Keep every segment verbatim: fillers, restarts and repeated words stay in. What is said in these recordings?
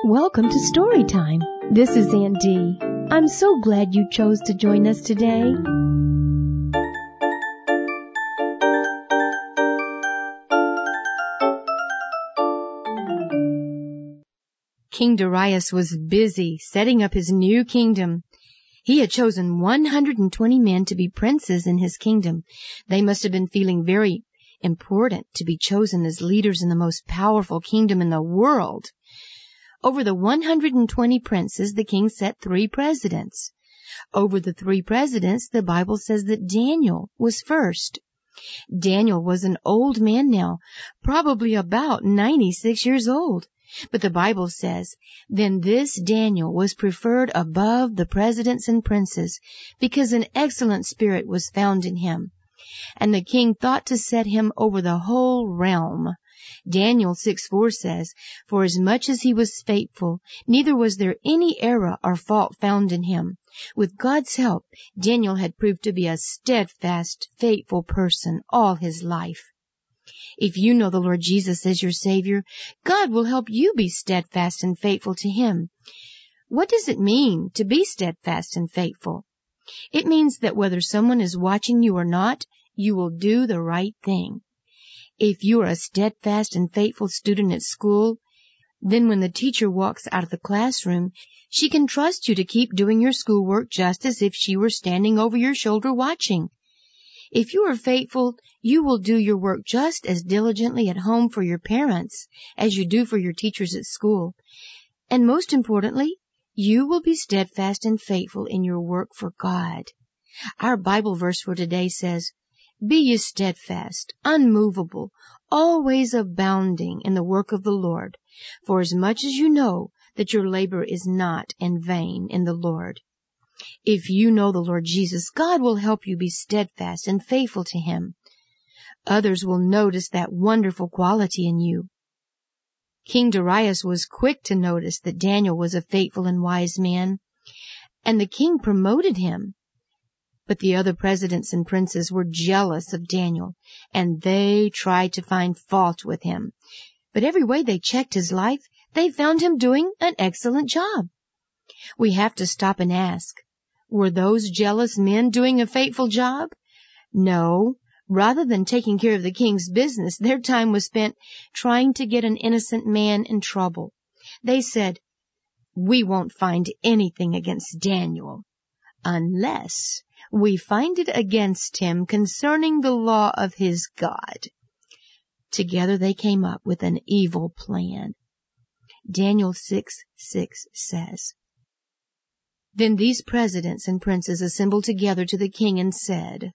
Welcome to Story Time. This is Aunt Dee. I'm so glad you chose to join us today. King Darius was busy setting up his new kingdom. He had chosen one hundred twenty men to be princes in his kingdom. They must have been feeling very important to be chosen as leaders in the most powerful kingdom in the world. Over the one hundred twenty princes, the king set three presidents. Over the three presidents, the Bible says that Daniel was first. Daniel was an old man now, probably about ninety-six years old. But the Bible says, then this Daniel was preferred above the presidents and princes, because an excellent spirit was found in him. And the king thought to set him over the whole realm. Daniel six four says, for as much as he was faithful, neither was there any error or fault found in him. With God's help, Daniel had proved to be a steadfast, faithful person all his life. If you know the Lord Jesus as your Savior, God will help you be steadfast and faithful to Him. What does it mean to be steadfast and faithful? It means that whether someone is watching you or not, you will do the right thing. If you are a steadfast and faithful student at school, then when the teacher walks out of the classroom, she can trust you to keep doing your schoolwork just as if she were standing over your shoulder watching. If you are faithful, you will do your work just as diligently at home for your parents as you do for your teachers at school. And most importantly, you will be steadfast and faithful in your work for God. Our Bible verse for today says, be ye steadfast, unmovable, always abounding in the work of the Lord, for as much as you know that your labor is not in vain in the Lord. If you know the Lord Jesus, God will help you be steadfast and faithful to Him. Others will notice that wonderful quality in you. King Darius was quick to notice that Daniel was a faithful and wise man, and the king promoted him. But the other presidents and princes were jealous of Daniel, and they tried to find fault with him. But every way they checked his life, they found him doing an excellent job. We have to stop and ask, were those jealous men doing a faithful job? No. Rather than taking care of the king's business, their time was spent trying to get an innocent man in trouble. They said, we won't find anything against Daniel unless we find it against him concerning the law of his God. Together they came up with an evil plan. Daniel six six says, then these presidents and princes assembled together to the king and said,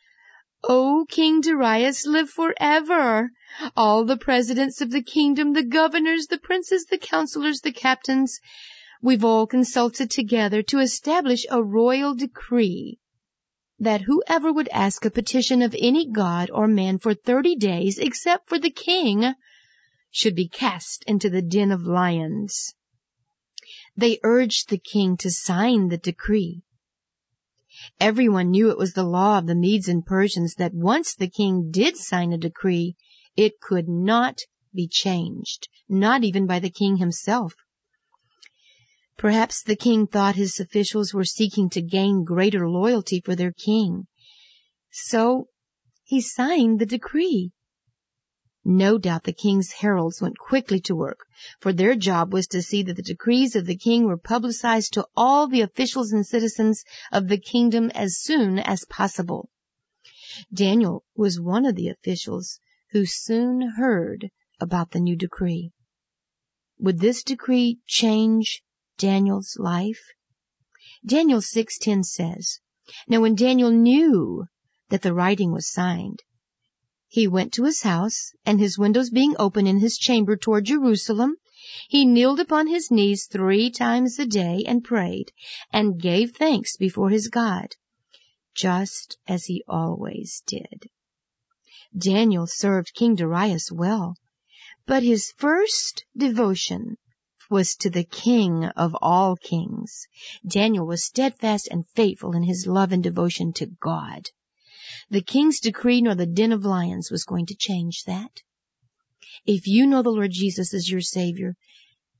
O King Darius, live forever. All the presidents of the kingdom, the governors, the princes, the counselors, the captains, we've all consulted together to establish a royal decree that whoever would ask a petition of any god or man for thirty days, except for the king, should be cast into the den of lions. They urged the king to sign the decree. Everyone knew it was the law of the Medes and Persians that once the king did sign a decree, it could not be changed, not even by the king himself. Perhaps the king thought his officials were seeking to gain greater loyalty for their king. So he signed the decree. No doubt the king's heralds went quickly to work, for their job was to see that the decrees of the king were publicized to all the officials and citizens of the kingdom as soon as possible. Daniel was one of the officials who soon heard about the new decree. Would this decree change Daniel's life? Daniel six ten says, now when Daniel knew that the writing was signed, he went to his house, and his windows being open in his chamber toward Jerusalem, he kneeled upon his knees three times a day and prayed, and gave thanks before his God, just as he always did. Daniel served King Darius well, but his first devotion was to the King of all kings. Daniel was steadfast and faithful in his love and devotion to God. The king's decree nor the den of lions was going to change that. If you know the Lord Jesus as your Savior,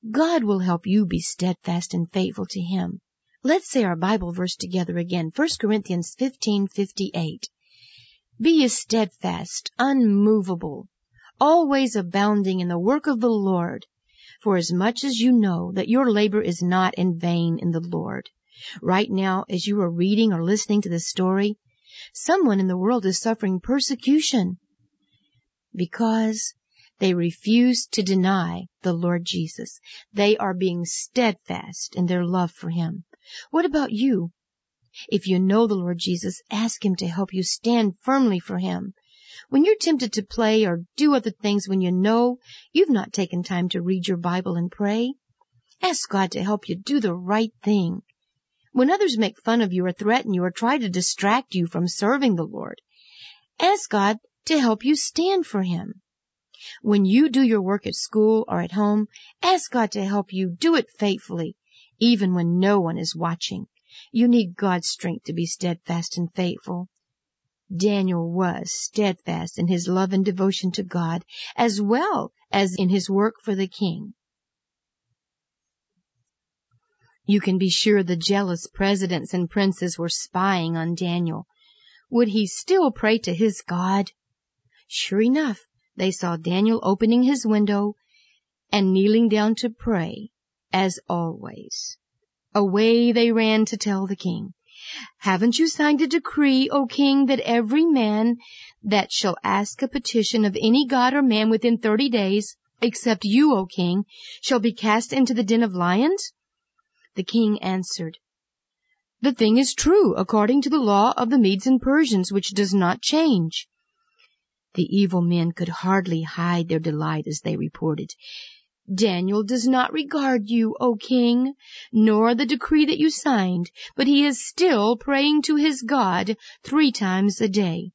God will help you be steadfast and faithful to Him. Let's say our Bible verse together again. First Corinthians fifteen fifty-eight. Be ye steadfast, unmovable, always abounding in the work of the Lord, for as much as you know that your labor is not in vain in the Lord. Right now, as you are reading or listening to this story, someone in the world is suffering persecution because they refuse to deny the Lord Jesus. They are being steadfast in their love for Him. What about you? If you know the Lord Jesus, ask Him to help you stand firmly for Him. When you're tempted to play or do other things when you know you've not taken time to read your Bible and pray, ask God to help you do the right thing. When others make fun of you or threaten you or try to distract you from serving the Lord, ask God to help you stand for Him. When you do your work at school or at home, ask God to help you do it faithfully, even when no one is watching. You need God's strength to be steadfast and faithful. Daniel was steadfast in his love and devotion to God, as well as in his work for the king. You can be sure the jealous presidents and princes were spying on Daniel. Would he still pray to his God? Sure enough, they saw Daniel opening his window and kneeling down to pray, as always. Away they ran to tell the king. Haven't you signed a decree, O king, that every man that shall ask a petition of any god or man within thirty days, except you, O king, shall be cast into the den of lions? The king answered, The thing is true, according to the law of the Medes and Persians, which does not change. The evil men could hardly hide their delight as they reported, Daniel does not regard you, O king, nor the decree that you signed, but he is still praying to his God three times a day.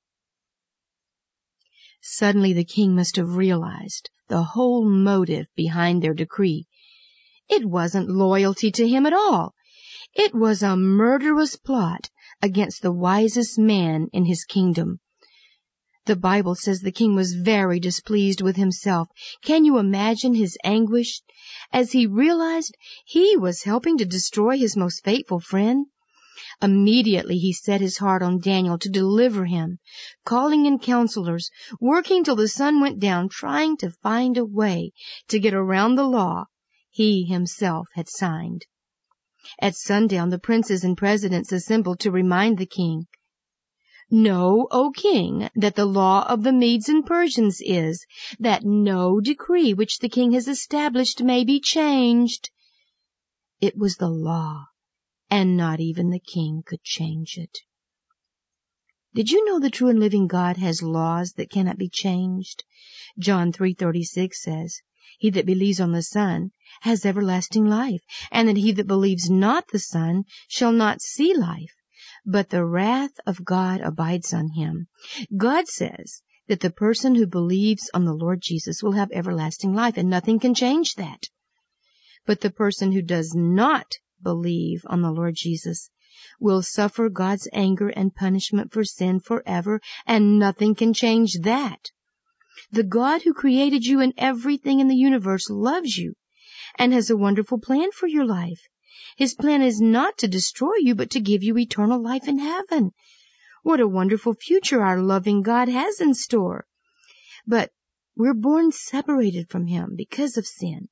Suddenly the king must have realized the whole motive behind their decree. It wasn't loyalty to him at all. It was a murderous plot against the wisest man in his kingdom. The Bible says the king was very displeased with himself. Can you imagine his anguish as he realized he was helping to destroy his most faithful friend? Immediately he set his heart on Daniel to deliver him, calling in counselors, working till the sun went down, trying to find a way to get around the law he himself had signed. At sundown, the princes and presidents assembled to remind the king, Know, O king, that the law of the Medes and Persians is that no decree which the king has established may be changed. It was the law, and not even the king could change it. Did you know the true and living God has laws that cannot be changed? John three thirty-six says, He that believes on the Son has everlasting life, and that he that believes not the Son shall not see life, but the wrath of God abides on him. God says that the person who believes on the Lord Jesus will have everlasting life, and nothing can change that. But the person who does not believe on the Lord Jesus will suffer God's anger and punishment for sin forever, and nothing can change that. The God who created you and everything in the universe loves you and has a wonderful plan for your life. His plan is not to destroy you, but to give you eternal life in heaven. What a wonderful future our loving God has in store. But we're born separated from Him because of sin.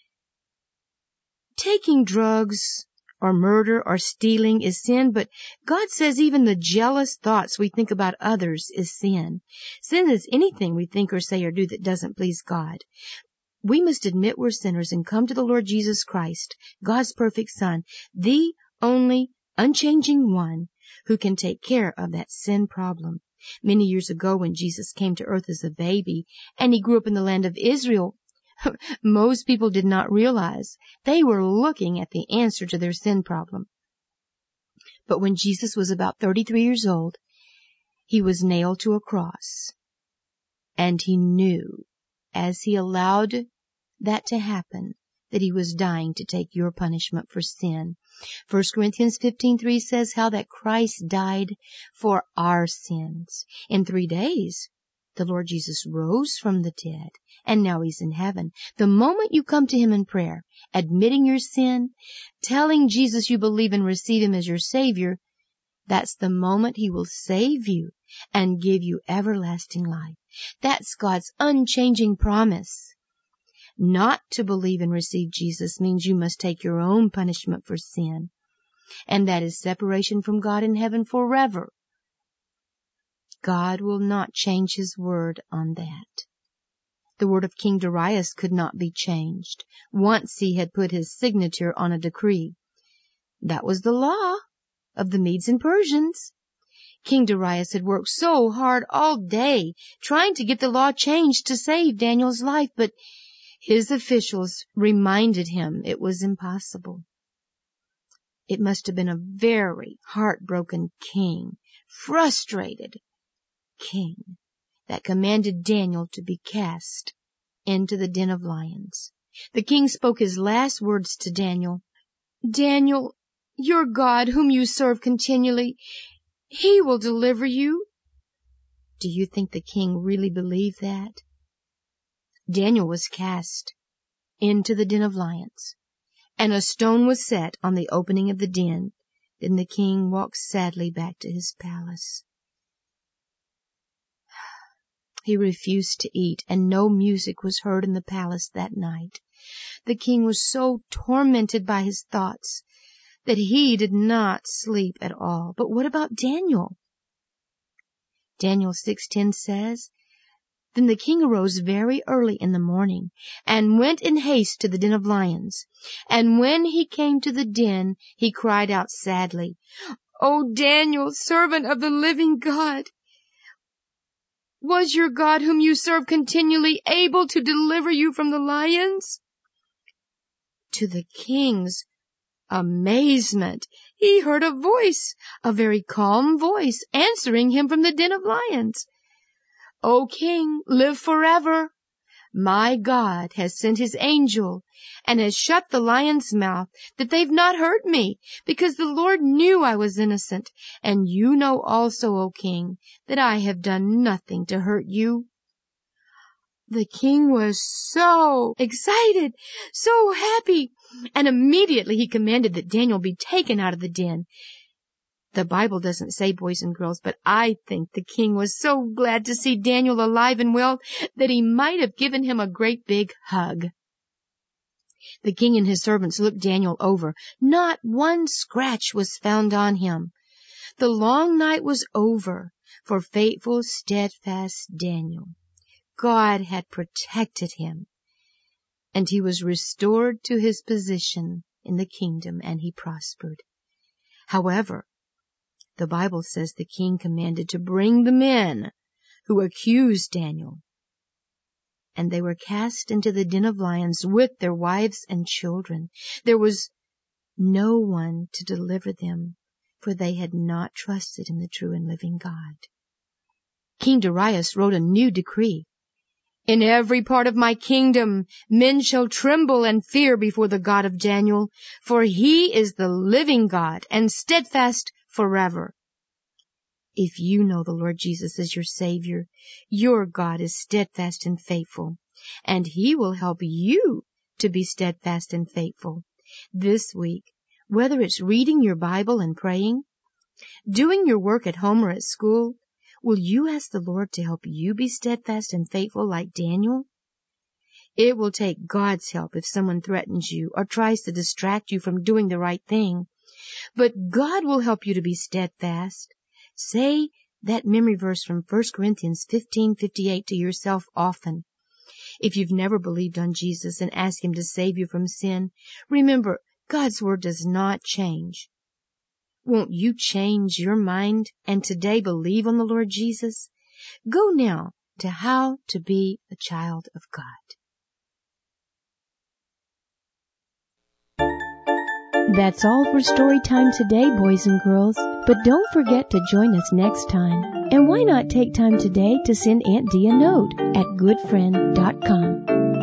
Taking drugs or murder or stealing is sin, but God says even the jealous thoughts we think about others is sin. Sin is anything we think or say or do that doesn't please God. We must admit we're sinners and come to the Lord Jesus Christ, God's perfect Son, the only unchanging one who can take care of that sin problem. Many years ago when Jesus came to earth as a baby and He grew up in the land of Israel, most people did not realize they were looking at the answer to their sin problem. But when Jesus was about thirty-three years old, He was nailed to a cross, and He knew as He allowed that to happen, that He was dying to take your punishment for sin. First Corinthians fifteen three says how that Christ died for our sins. In three days, The Lord Jesus rose from the dead, and now He's in heaven. The moment you come to Him in prayer, admitting your sin, telling Jesus you believe and receive Him as your Savior, that's the moment He will save you and give you everlasting life. That's God's unchanging promise. Not to believe and receive Jesus means you must take your own punishment for sin, and that is separation from God in heaven forever. God will not change His word on that. The word of King Darius could not be changed. Once he had put his signature on a decree. That was the law of the Medes and Persians. King Darius had worked so hard all day trying to get the law changed to save Daniel's life, but his officials reminded him it was impossible. It must have been a very heartbroken king, frustrated king, that commanded Daniel to be cast into the den of lions. The king spoke his last words to Daniel. Daniel, your God, whom you serve continually, He will deliver you. Do you think the king really believed that? Daniel was cast into the den of lions, and a stone was set on the opening of the den. Then the king walked sadly back to his palace. He refused to eat, and no music was heard in the palace that night. The king was so tormented by his thoughts that he did not sleep at all. But what about Daniel? Daniel six ten says, Then the king arose very early in the morning, and went in haste to the den of lions. And when he came to the den, he cried out sadly, O Daniel, servant of the living God, was your God whom you serve continually able to deliver you from the lions? To the king's amazement, he heard a voice, a very calm voice, answering him from the den of lions. O king, live forever. My God has sent His angel and has shut the lion's mouth, that they've not hurt me, because the Lord knew I was innocent. And you know also, O king, that I have done nothing to hurt you. The king was so excited, so happy, and immediately he commanded that Daniel be taken out of the den. The Bible doesn't say, boys and girls, but I think the king was so glad to see Daniel alive and well that he might have given him a great big hug. The king and his servants looked Daniel over. Not one scratch was found on him. The long night was over for faithful, steadfast Daniel. God had protected him, and he was restored to his position in the kingdom, and he prospered. However, the Bible says the king commanded to bring the men who accused Daniel, and they were cast into the den of lions with their wives and children. There was no one to deliver them, for they had not trusted in the true and living God. King Darius wrote a new decree. In every part of my kingdom men shall tremble and fear before the God of Daniel, for He is the living God and steadfast forever. If you know the Lord Jesus as your Savior, your God is steadfast and faithful, and He will help you to be steadfast and faithful. This week, whether it's reading your Bible and praying, doing your work at home or at school, will you ask the Lord to help you be steadfast and faithful like Daniel? It will take God's help if someone threatens you or tries to distract you from doing the right thing. But God will help you to be steadfast. Say that memory verse from First Corinthians fifteen fifty-eight to yourself often. If you've never believed on Jesus and asked Him to save you from sin, remember, God's Word does not change. Won't you change your mind and today believe on the Lord Jesus? Go now to How to Be a Child of God. That's all for story time today, boys and girls. But don't forget to join us next time. And why not take time today to send Aunt Dee a note at good friend dot com.